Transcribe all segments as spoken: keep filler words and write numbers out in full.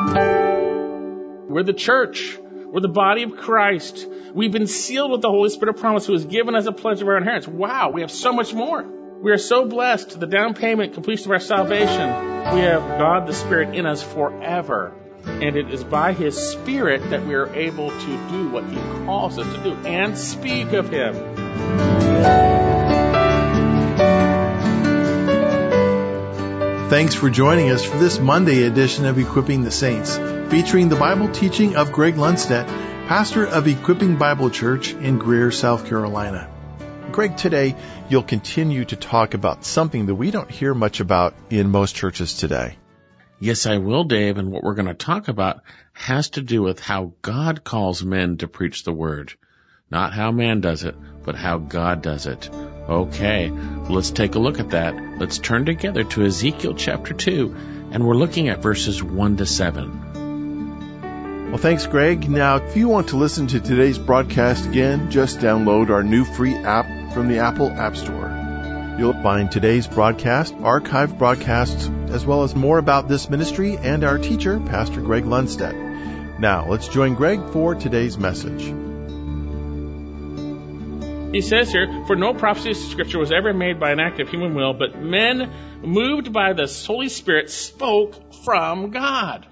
We're the church. We're the body of Christ. We've been sealed with the Holy Spirit of promise who has given us a pledge of our inheritance. Wow, we have so much more. We are so blessed. The down payment, completion of our salvation. We have God the Spirit in us forever. And it is by His Spirit that we are able to do what He calls us to do and speak of Him. Thanks for joining us for this Monday edition of Equipping the Saints, featuring the Bible teaching of Greg Lundstedt, pastor of Equipping Bible Church in Greer, South Carolina. Greg, today you'll continue to talk about something that we don't hear much about in most churches today. Yes, I will, Dave, and what we're going to talk about has to do with how God calls men to preach the Word. Not how man does it, but how God does it. Okay, let's take a look at that. Let's turn together to Ezekiel chapter two, and we're looking at verses one to seven. Well, thanks, Greg. Now, if you want to listen to today's broadcast again, just download our new free app from the Apple App Store. You'll find today's broadcast, archived broadcasts, as well as more about this ministry and our teacher, Pastor Greg Lundstedt. Now, let's join Greg for today's message. He says here, for no prophecy of Scripture was ever made by an act of human will, but men moved by the Holy Spirit spoke from God.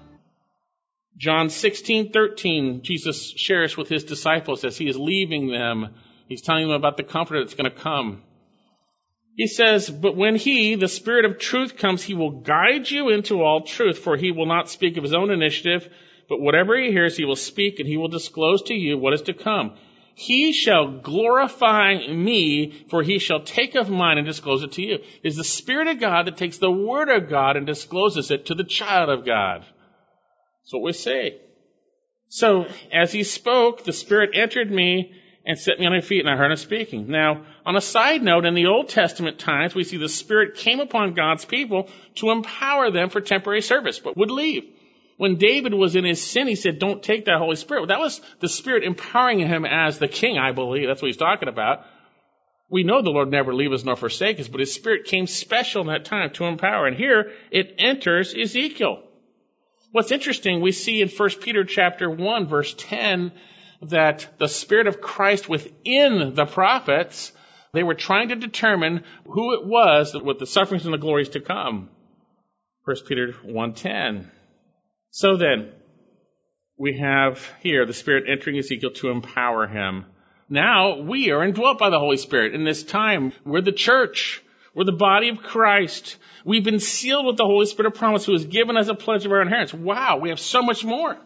John sixteen thirteen, Jesus shares with His disciples as He is leaving them. He's telling them about the Comforter that's going to come. He says, but when He, the Spirit of truth, comes, He will guide you into all truth, for He will not speak of His own initiative, but whatever He hears, He will speak, and He will disclose to you what is to come. He shall glorify me, for He shall take of mine and disclose it to you. It is the Spirit of God that takes the Word of God and discloses it to the child of God. That's what we say. So, as He spoke, the Spirit entered me and set me on my feet, and I heard Him speaking. Now, on a side note, in the Old Testament times, we see the Spirit came upon God's people to empower them for temporary service, but would leave. When David was in his sin, he said, don't take that Holy Spirit. Well, that was the Spirit empowering him as the king, I believe. That's what he's talking about. We know the Lord never leave us nor forsake us, but His Spirit came special in that time to empower. And here it enters Ezekiel. What's interesting, we see in First Peter chapter one, verse ten, that the Spirit of Christ within the prophets, they were trying to determine who it was with the sufferings and the glories to come. First Peter one ten. So then, we have here the Spirit entering Ezekiel to empower him. Now, we are indwelt by the Holy Spirit. In this time, we're the church. We're the body of Christ. We've been sealed with the Holy Spirit of promise who has given us a pledge of our inheritance. Wow, we have so much more.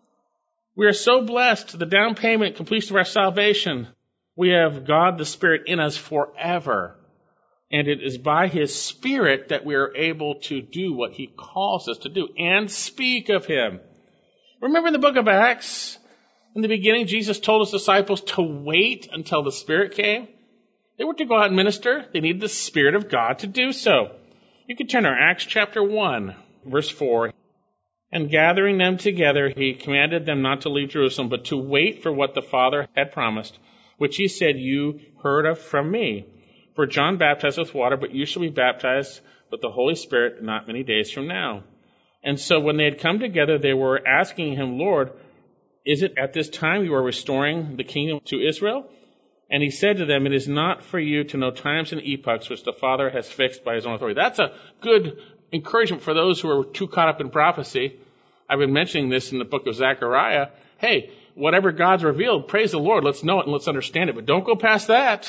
We are so blessed. The down payment, completion of our salvation. We have God the Spirit in us forever. And it is by His Spirit that we are able to do what He calls us to do and speak of Him. Remember in the book of Acts, in the beginning, Jesus told His disciples to wait until the Spirit came. They were to go out and minister. They needed the Spirit of God to do so. You can turn to Acts chapter one, verse four. And gathering them together, He commanded them not to leave Jerusalem, but to wait for what the Father had promised, which He said, you heard of from me. For John baptized with water, but you shall be baptized with the Holy Spirit not many days from now. And so when they had come together, they were asking Him, Lord, is it at this time you are restoring the kingdom to Israel? And He said to them, it is not for you to know times and epochs which the Father has fixed by His own authority. That's a good encouragement for those who are too caught up in prophecy. I've been mentioning this in the book of Zechariah. Hey, whatever God's revealed, praise the Lord. Let's know it and let's understand it. But don't go past that.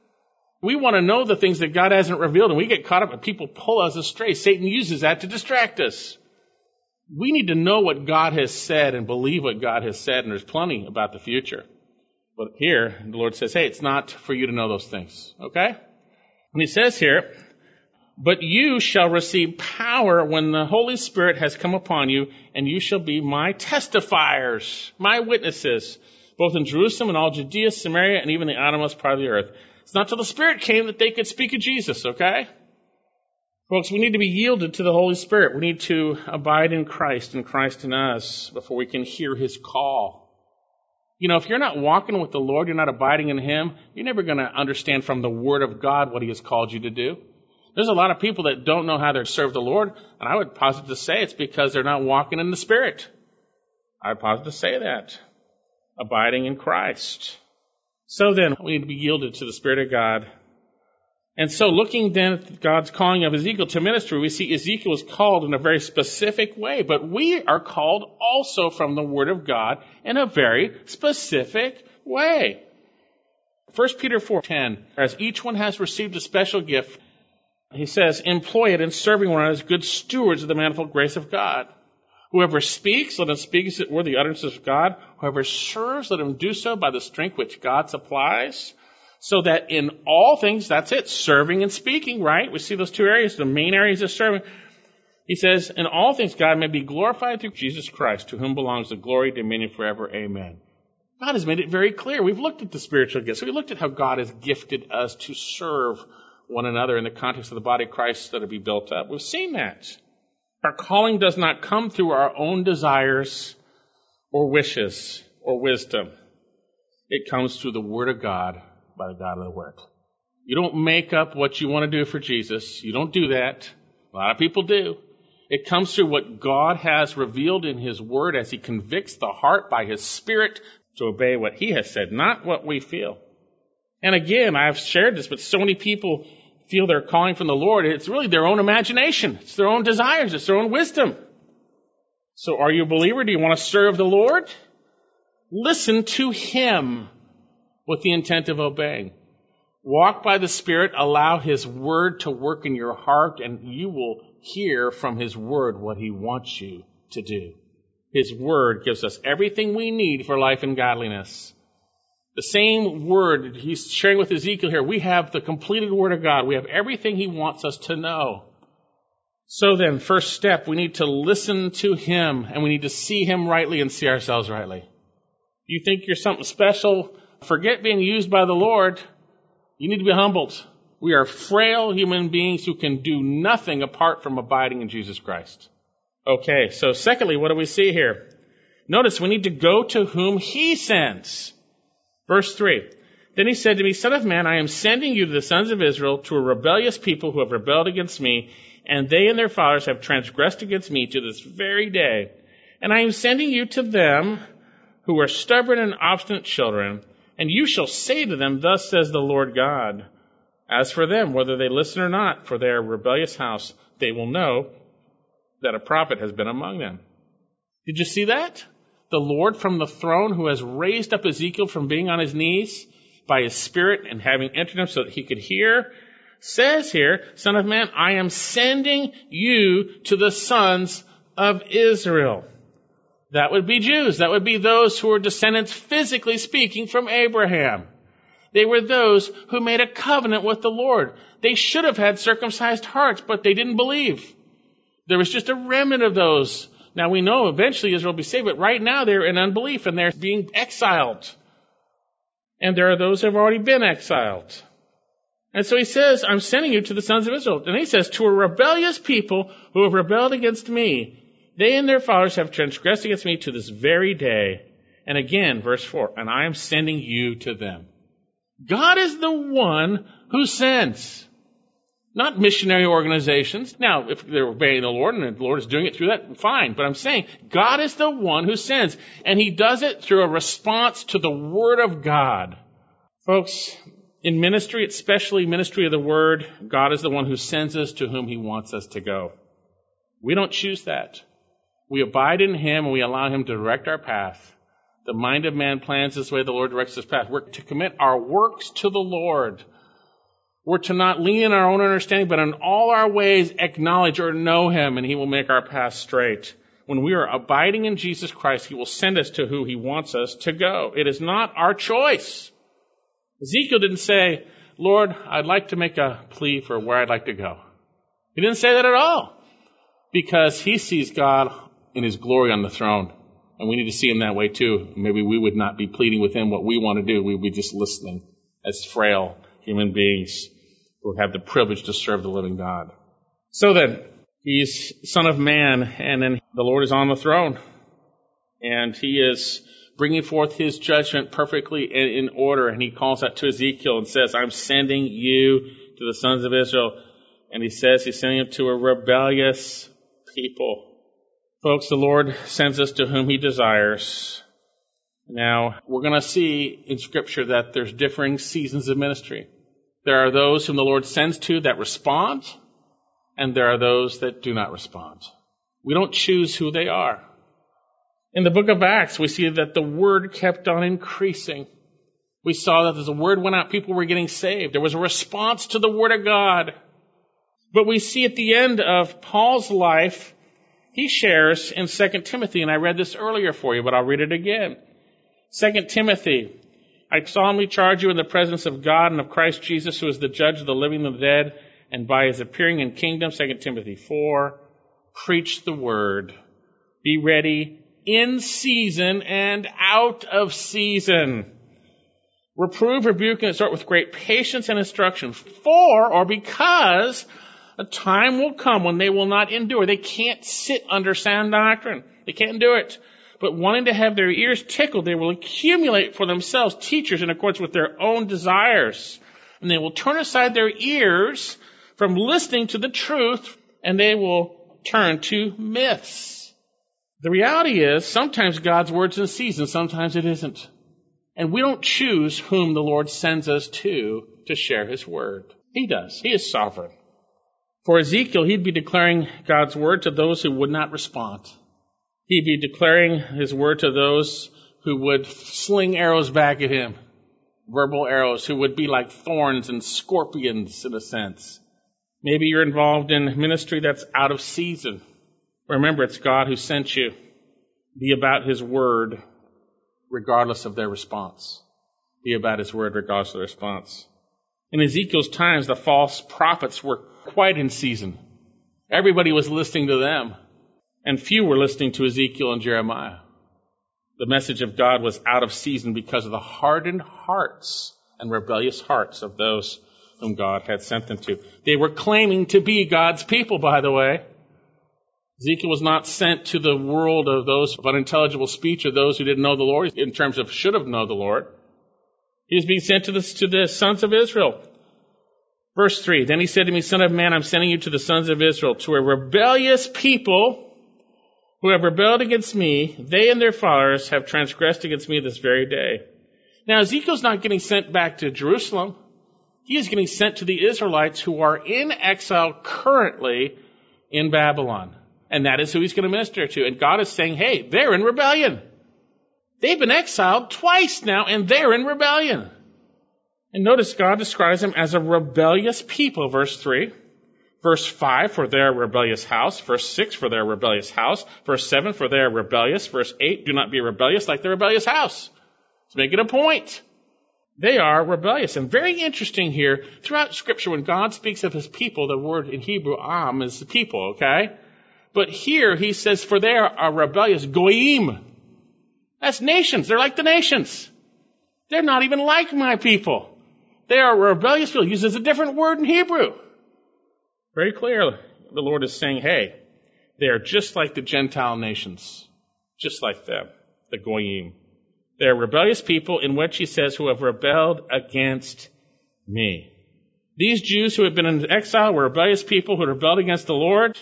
We want to know the things that God hasn't revealed, and we get caught up and people pull us astray. Satan uses that to distract us. We need to know what God has said and believe what God has said, and there's plenty about the future. But here, the Lord says, hey, it's not for you to know those things, okay? And He says here, but you shall receive power when the Holy Spirit has come upon you, and you shall be my testifiers, my witnesses, both in Jerusalem and all Judea, Samaria, and even the uttermost part of the earth. It's not till the Spirit came that they could speak of Jesus, okay? Folks, we need to be yielded to the Holy Spirit. We need to abide in Christ and Christ in us before we can hear His call. You know, if you're not walking with the Lord, you're not abiding in Him, you're never going to understand from the Word of God what He has called you to do. There's a lot of people that don't know how to serve the Lord, and I would positively say it's because they're not walking in the Spirit. I posit to say that. Abiding in Christ. So then, we need to be yielded to the Spirit of God. And so looking then at God's calling of Ezekiel to ministry, we see Ezekiel is called in a very specific way, but we are called also from the Word of God in a very specific way. First Peter four ten, as each one has received a special gift, he says, employ it in serving one another as good stewards of the manifold grace of God. Whoever speaks, let him speak as it were the utterances of God. Whoever serves, let him do so by the strength which God supplies. So that in all things, that's it, serving and speaking, right? We see those two areas, the main areas of serving. He says, in all things God may be glorified through Jesus Christ, to whom belongs the glory, dominion forever. Amen. God has made it very clear. We've looked at the spiritual gifts. We looked at how God has gifted us to serve one another in the context of the body of Christ that will be built up. We've seen that. Our calling does not come through our own desires or wishes or wisdom. It comes through the Word of God by the God of the Word. You don't make up what you want to do for Jesus. You don't do that. A lot of people do. It comes through what God has revealed in His Word as He convicts the heart by His Spirit to obey what He has said, not what we feel. And again, I've shared this, but so many people feel they're calling from the Lord. It's really their own imagination. It's their own desires. It's their own wisdom. So are you a believer? Do you want to serve the Lord? Listen to Him with the intent of obeying. Walk by the Spirit. Allow His Word to work in your heart, and you will hear from His Word what He wants you to do. His Word gives us everything we need for life and godliness. The same Word He's sharing with Ezekiel here, we have the completed Word of God. We have everything He wants us to know. So then, first step, we need to listen to Him, and we need to see Him rightly and see ourselves rightly. You think you're something special? Forget being used by the Lord. You need to be humbled. We are frail human beings who can do nothing apart from abiding in Jesus Christ. Okay, so secondly, what do we see here? Notice we need to go to whom He sends. Verse three, then He said to me, Son of man, I am sending you to the sons of Israel, to a rebellious people who have rebelled against me, and they and their fathers have transgressed against me to this very day. And I am sending you to them who are stubborn and obstinate children, and you shall say to them, Thus says the Lord God. As for them, whether they listen or not, for their rebellious house, they will know that a prophet has been among them. Did you see that? The Lord from the throne, who has raised up Ezekiel from being on his knees by His Spirit and having entered him so that he could hear, says here, Son of man, I am sending you to the sons of Israel. That would be Jews. That would be those who were descendants, physically speaking, from Abraham. They were those who made a covenant with the Lord. They should have had circumcised hearts, but they didn't believe. There was just a remnant of those. Now we know eventually Israel will be saved, but right now they're in unbelief and they're being exiled. And there are those who have already been exiled. And so He says, I'm sending you to the sons of Israel. And He says, to a rebellious people who have rebelled against me. They and their fathers have transgressed against me to this very day. And again, verse four, and I am sending you to them. God is the one who sends. Not missionary organizations. Now, if they're obeying the Lord and the Lord is doing it through that, fine. But I'm saying God is the one who sends. And He does it through a response to the Word of God. Folks, in ministry, especially ministry of the Word, God is the one who sends us to whom He wants us to go. We don't choose that. We abide in Him and we allow Him to direct our path. The mind of man plans this way, the Lord directs his path. We're to commit our works to the Lord. We're to not lean in our own understanding, but in all our ways acknowledge or know Him, and He will make our path straight. When we are abiding in Jesus Christ, He will send us to who He wants us to go. It is not our choice. Ezekiel didn't say, Lord, I'd like to make a plea for where I'd like to go. He didn't say that at all, because he sees God in His glory on the throne. And we need to see Him that way too. Maybe we would not be pleading with Him what we want to do. We would be just listening as frail human beings who have the privilege to serve the living God. So then, He's Son of Man, and then the Lord is on the throne. And He is bringing forth His judgment perfectly in order. And He calls out to Ezekiel and says, I'm sending you to the sons of Israel. And He says He's sending them to a rebellious people. Folks, the Lord sends us to whom he desires. Now, we're going to see in Scripture that there's differing seasons of ministry. There are those whom the Lord sends to that respond, and there are those that do not respond. We don't choose who they are. In the book of Acts, we see that the word kept on increasing. We saw that as the word went out, people were getting saved. There was a response to the word of God. But we see at the end of Paul's life, he shares in Second Timothy, and I read this earlier for you, but I'll read it again. Second Timothy, I solemnly charge you in the presence of God and of Christ Jesus, who is the judge of the living and the dead, and by his appearing in kingdom, Second Timothy four, preach the word. Be ready in season and out of season. Reprove, rebuke, and exhort with great patience and instruction. For, or because, a time will come when they will not endure. They can't sit under sound doctrine. They can't do it. But wanting to have their ears tickled, they will accumulate for themselves teachers in accordance with their own desires. And they will turn aside their ears from listening to the truth, and they will turn to myths. The reality is, sometimes God's word's in season, sometimes it isn't. And we don't choose whom the Lord sends us to to share his word. He does. He is sovereign. For Ezekiel, he'd be declaring God's word to those who would not respond. He'd be declaring his word to those who would sling arrows back at him, verbal arrows, who would be like thorns and scorpions in a sense. Maybe you're involved in ministry that's out of season. Remember, it's God who sent you. Be about his word regardless of their response. Be about his word regardless of their response. In Ezekiel's times, the false prophets were quite in season. Everybody was listening to them, and few were listening to Ezekiel and Jeremiah. The message of God was out of season because of the hardened hearts and rebellious hearts of those whom God had sent them to. They were claiming to be God's people, by the way. Ezekiel was not sent to the world of those of unintelligible speech or those who didn't know the Lord in terms of should have known the Lord. He was being sent to the, to the sons of Israel. Verse three, then he said to me, Son of man, I'm sending you to the sons of Israel, to a rebellious people who have rebelled against me. They and their fathers have transgressed against me this very day. Now, Ezekiel's not getting sent back to Jerusalem. He is getting sent to the Israelites who are in exile currently in Babylon. And that is who he's going to minister to. And God is saying, hey, they're in rebellion. They've been exiled twice now, and they're in rebellion. And notice God describes them as a rebellious people, verse three. Verse five, for their rebellious house. Verse six, for their rebellious house. Verse seven, for their rebellious. Verse eight, do not be rebellious like the rebellious house. Let's make it a point. They are rebellious. And very interesting here, throughout Scripture, when God speaks of his people, the word in Hebrew, am, is the people, okay? But here he says, for they are rebellious, goyim. That's nations. They're like the nations. They're not even like my people. They are rebellious people. He uses a different word in Hebrew. Very clear. The Lord is saying, hey, they are just like the Gentile nations. Just like them, the goyim. They are rebellious people in which he says, who have rebelled against me. These Jews who have been in exile were rebellious people who rebelled against the Lord.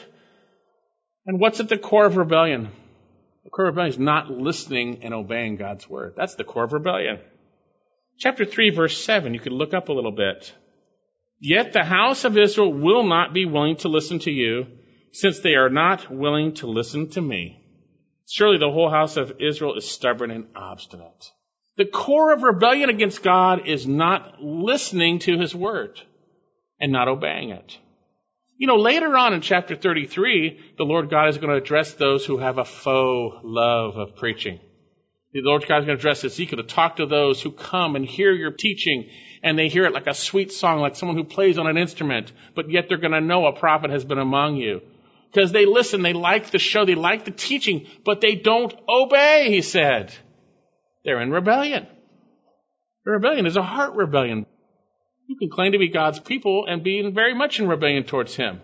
And what's at the core of rebellion? The core of rebellion is not listening and obeying God's word. That's the core of rebellion. Chapter three, verse seven, you could look up a little bit. Yet the house of Israel will not be willing to listen to you, since they are not willing to listen to me. Surely the whole house of Israel is stubborn and obstinate. The core of rebellion against God is not listening to his word and not obeying it. You know, later on in chapter thirty-three, the Lord God is going to address those who have a faux love of preaching. The Lord God is going to address Ezekiel to talk to those who come and hear your teaching, and they hear it like a sweet song, like someone who plays on an instrument, but yet they're going to know a prophet has been among you. Because they listen, they like the show, they like the teaching, but they don't obey, he said. They're in rebellion. The rebellion is a heart rebellion. You can claim to be God's people and be very much in rebellion towards him.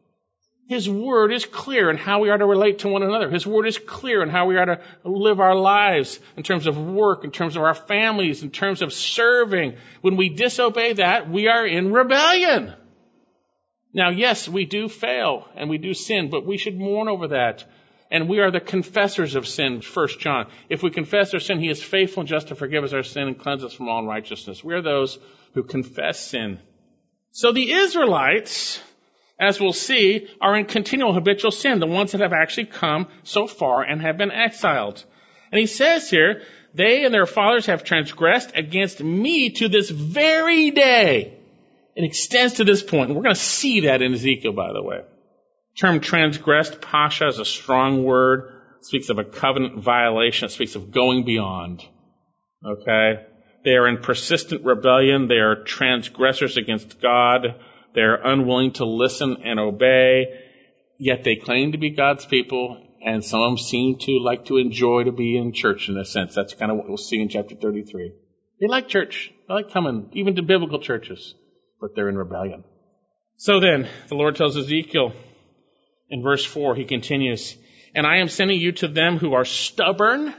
His word is clear in how we are to relate to one another. His word is clear in how we are to live our lives in terms of work, in terms of our families, in terms of serving. When we disobey that, we are in rebellion. Now, yes, we do fail and we do sin, but we should mourn over that. And we are the confessors of sin, First John. If we confess our sin, he is faithful and just to forgive us our sin and cleanse us from all unrighteousness. We are those who confess sin. So the Israelites, as we'll see, are in continual habitual sin, the ones that have actually come so far and have been exiled. And he says here, they and their fathers have transgressed against me to this very day. It extends to this point. And we're going to see that in Ezekiel, by the way. The term transgressed, pasha, is a strong word. It speaks of a covenant violation. It speaks of going beyond. Okay? They are in persistent rebellion. They are transgressors against God. They are unwilling to listen and obey. Yet they claim to be God's people, and some of them seem to like to enjoy to be in church in a sense. That's kind of what we'll see in chapter thirty-three. They like church. They like coming, even to biblical churches, but they're in rebellion. So then, the Lord tells Ezekiel, in verse four, he continues, and I am sending you to them who are stubborn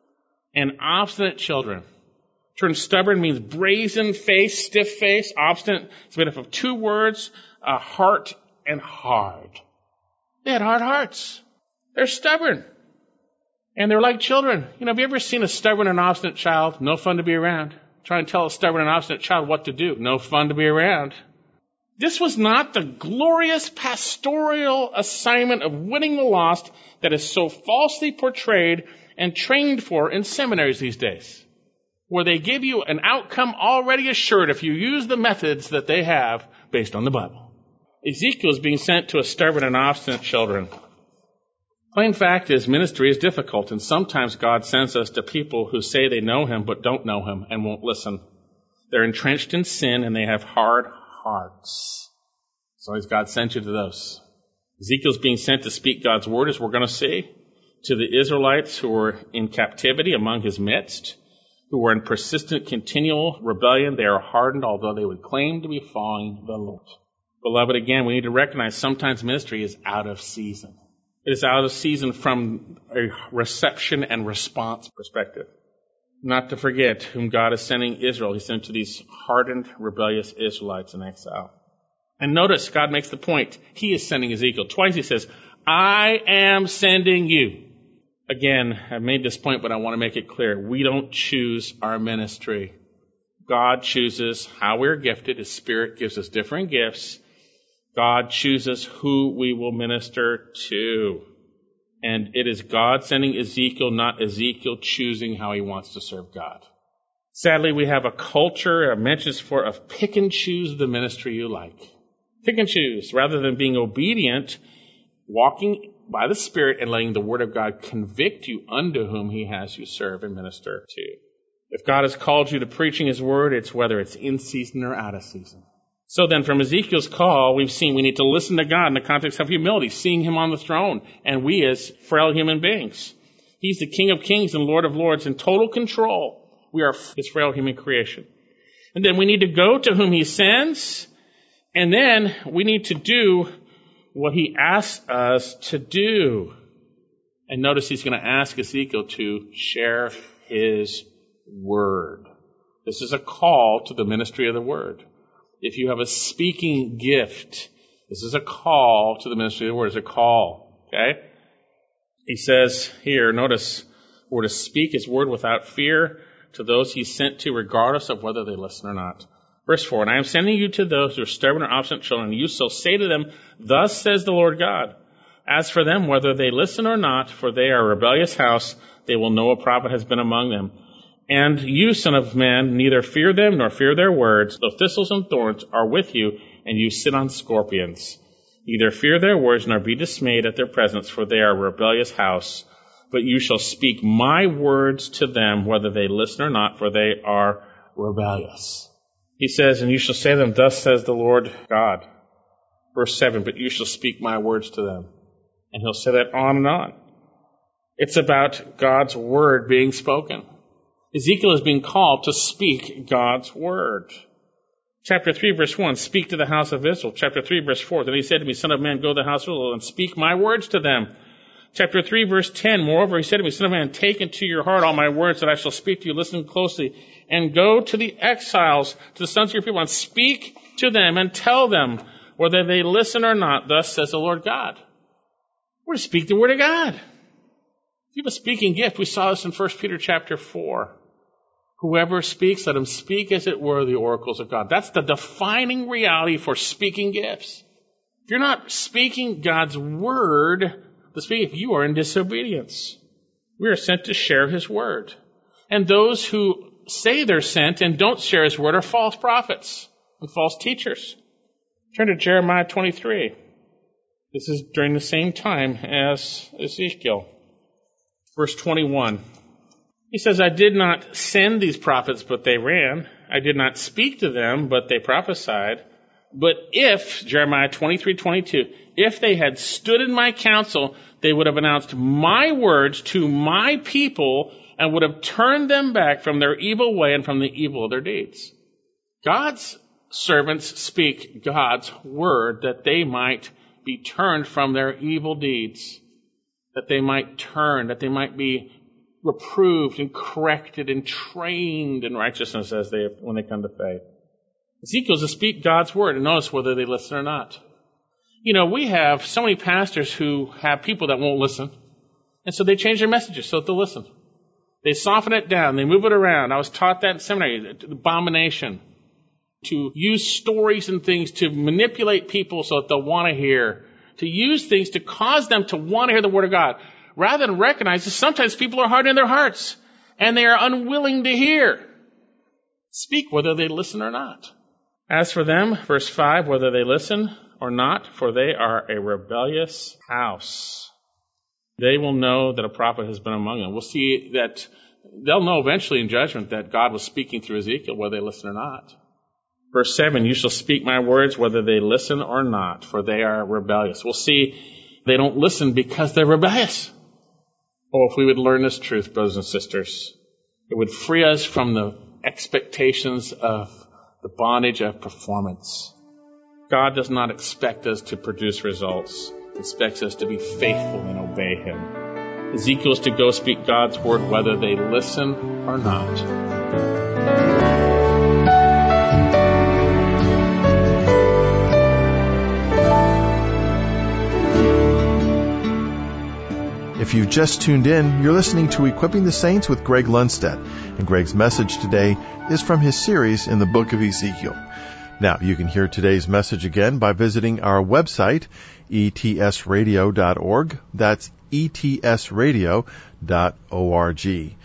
and obstinate children. The term stubborn means brazen face, stiff face. Obstinate is made up of two words, uh, heart and hard. They had hard hearts. They're stubborn. And they're like children. You know, have you ever seen a stubborn and obstinate child? No fun to be around. Try and tell a stubborn and obstinate child what to do. No fun to be around. This was not the glorious pastoral assignment of winning the lost that is so falsely portrayed and trained for in seminaries these days, where they give you an outcome already assured if you use the methods that they have based on the Bible. Ezekiel is being sent to a stubborn and obstinate children. Plain fact is, ministry is difficult, and sometimes God sends us to people who say they know him but don't know him and won't listen. They're entrenched in sin and they have hard hearts. So has God sent you to those? Ezekiel's being sent to speak God's word, as we're going to see, to the Israelites who were in captivity among his midst, who were in persistent, continual rebellion. They are hardened, although they would claim to be following the Lord. Beloved, again, we need to recognize sometimes ministry is out of season. It is out of season from a reception and response perspective. Not to forget whom God is sending Israel. He's sent to these hardened, rebellious Israelites in exile. And notice God makes the point. He is sending Ezekiel. Twice he says, I am sending you. Again, I've made this point, but I want to make it clear. We don't choose our ministry. God chooses how we're gifted. His Spirit gives us different gifts. God chooses who we will minister to. And it is God sending Ezekiel, not Ezekiel choosing how he wants to serve God. Sadly, we have a culture, a mentions for, of pick and choose the ministry you like. Pick and choose, rather than being obedient, walking by the Spirit and letting the Word of God convict you unto whom he has you serve and minister to. If God has called you to preaching his Word, it's whether it's in season or out of season. So then, from Ezekiel's call, we've seen we need to listen to God in the context of humility, seeing him on the throne, and we as frail human beings. He's the King of Kings and Lord of Lords in total control. We are his frail human creation. And then we need to go to whom he sends, and then we need to do what he asks us to do. And notice he's going to ask Ezekiel to share his word. This is a call to the ministry of the word. If you have a speaking gift, this is a call to the ministry of the word. It's a call, okay? He says here, notice, we're to speak his word without fear to those he's sent to, regardless of whether they listen or not. Verse four, and I am sending you to those who are stubborn and obstinate children, and you shall say to them, thus says the Lord God. As for them, whether they listen or not, for they are a rebellious house, they will know a prophet has been among them. And you, son of man, neither fear them nor fear their words, though thistles and thorns are with you, and you sit on scorpions. Neither fear their words nor be dismayed at their presence, for they are a rebellious house. But you shall speak my words to them, whether they listen or not, for they are rebellious. He says, and you shall say to them, thus says the Lord God. Verse seven, but you shall speak my words to them. And he'll say that on and on. It's about God's word being spoken. Ezekiel is being called to speak God's word. Chapter three, verse one, speak to the house of Israel. Chapter three, verse four, then he said to me, son of man, go to the house of Israel and speak my words to them. Chapter three, verse ten, moreover, he said to me, son of man, take into your heart all my words that I shall speak to you. Listen closely. And go to the exiles, to the sons of your people, and speak to them and tell them whether they listen or not. Thus says the Lord God. We're to speak the word of God. You have a speaking gift. We saw this in First Peter chapter four. Whoever speaks, let him speak as it were the oracles of God. That's the defining reality for speaking gifts. If you're not speaking God's word, the speak, you are in disobedience. We are sent to share his word. And those who say they're sent and don't share his word are false prophets and false teachers. Turn to Jeremiah twenty-three. This is during the same time as Ezekiel. Verse twenty-one. He says, I did not send these prophets, but they ran. I did not speak to them, but they prophesied. But if, Jeremiah twenty-three twenty-two, if they had stood in my counsel, they would have announced my words to my people and would have turned them back from their evil way and from the evil of their deeds. God's servants speak God's word that they might be turned from their evil deeds, that they might turn, that they might be reproved and corrected and trained in righteousness as they when they come to faith. Ezekiel's to speak God's word and notice whether they listen or not. You know, we have so many pastors who have people that won't listen, and so they change their messages so that they'll listen. They soften it down. They move it around. I was taught that in seminary, abomination. To use stories and things to manipulate people so that they'll want to hear. To use things to cause them to want to hear the word of God. Rather than recognize that sometimes people are hard in their hearts and they are unwilling to hear. Speak whether they listen or not. As for them, verse five, whether they listen or not, for they are a rebellious house. They will know that a prophet has been among them. We'll see that they'll know eventually in judgment that God was speaking through Ezekiel, whether they listen or not. Verse seven, you shall speak my words whether they listen or not, for they are rebellious. We'll see they don't listen because they're rebellious. Oh, if we would learn this truth, brothers and sisters, it would free us from the expectations of the bondage of performance. God does not expect us to produce results. He expects us to be faithful and obey him. Ezekiel is to go speak God's word whether they listen or not. If you've just tuned in, you're listening to Equipping the Saints with Greg Lundstedt, and Greg's message today is from his series in the book of Ezekiel. Now, you can hear today's message again by visiting our website, e t s radio dot org. That's e t s radio dot org.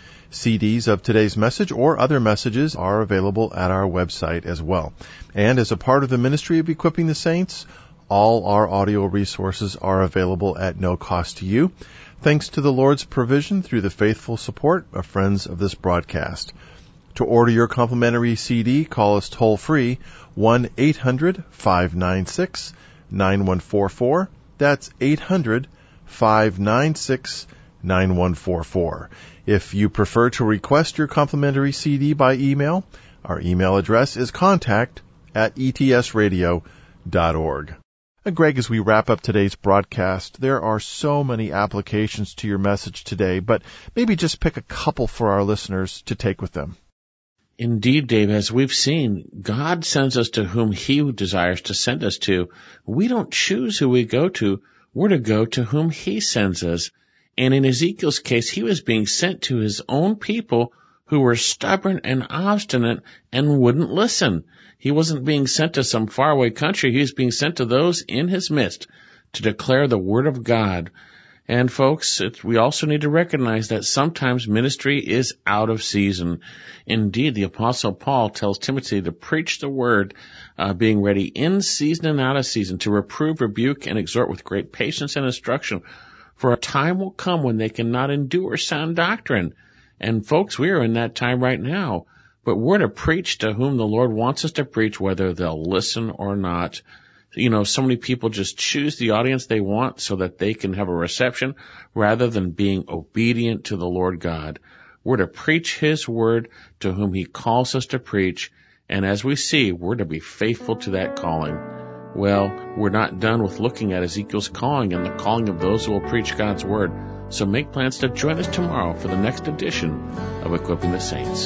C Ds of today's message or other messages are available at our website as well. And as a part of the ministry of Equipping the Saints, all our audio resources are available at no cost to you, thanks to the Lord's provision through the faithful support of friends of this broadcast. To order your complimentary C D, call us toll-free, one eight hundred five nine six nine one four four. That's eight hundred five nine six nine one four four. If you prefer to request your complimentary C D by email, our email address is contact at e t s radio dot org. And Greg, as we wrap up today's broadcast, there are so many applications to your message today, but maybe just pick a couple for our listeners to take with them. Indeed, Dave, as we've seen, God sends us to whom he desires to send us to. We don't choose who we go to. We're to go to whom he sends us. And in Ezekiel's case, he was being sent to his own people who were stubborn and obstinate and wouldn't listen. He wasn't being sent to some faraway country. He was being sent to those in his midst to declare the word of God. And folks, it, we also need to recognize that sometimes ministry is out of season. Indeed, the Apostle Paul tells Timothy to preach the word, uh, being ready in season and out of season, to reprove, rebuke, and exhort with great patience and instruction. For a time will come when they cannot endure sound doctrine. And folks, we are in that time right now. But we're to preach to whom the Lord wants us to preach, whether they'll listen or not. You know, so many people just choose the audience they want so that they can have a reception rather than being obedient to the Lord God. We're to preach his word to whom he calls us to preach. And as we see, we're to be faithful to that calling. Well, we're not done with looking at Ezekiel's calling and the calling of those who will preach God's word. So make plans to join us tomorrow for the next edition of Equipping the Saints.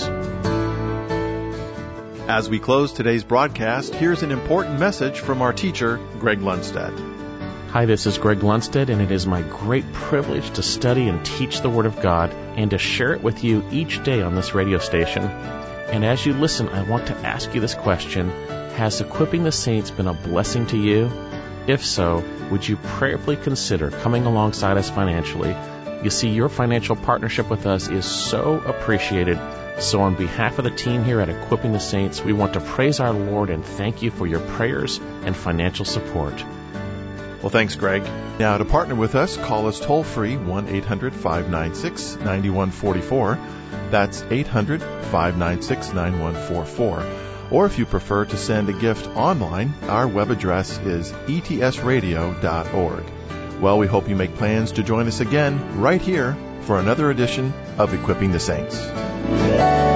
As we close today's broadcast, here's an important message from our teacher, Greg Lundstedt. Hi, this is Greg Lundstedt, and it is my great privilege to study and teach the Word of God and to share it with you each day on this radio station. And as you listen, I want to ask you this question: has Equipping the Saints been a blessing to you? If so, would you prayerfully consider coming alongside us financially? You see, your financial partnership with us is so appreciated. So on behalf of the team here at Equipping the Saints, we want to praise our Lord and thank you for your prayers and financial support. Well, thanks, Greg. Now, to partner with us, call us toll-free, one eight hundred five nine six nine one four four. That's eight hundred five nine six nine one four four. Or if you prefer to send a gift online, our web address is e t s radio dot org. Well, we hope you make plans to join us again right here for another edition of Equipping the Saints.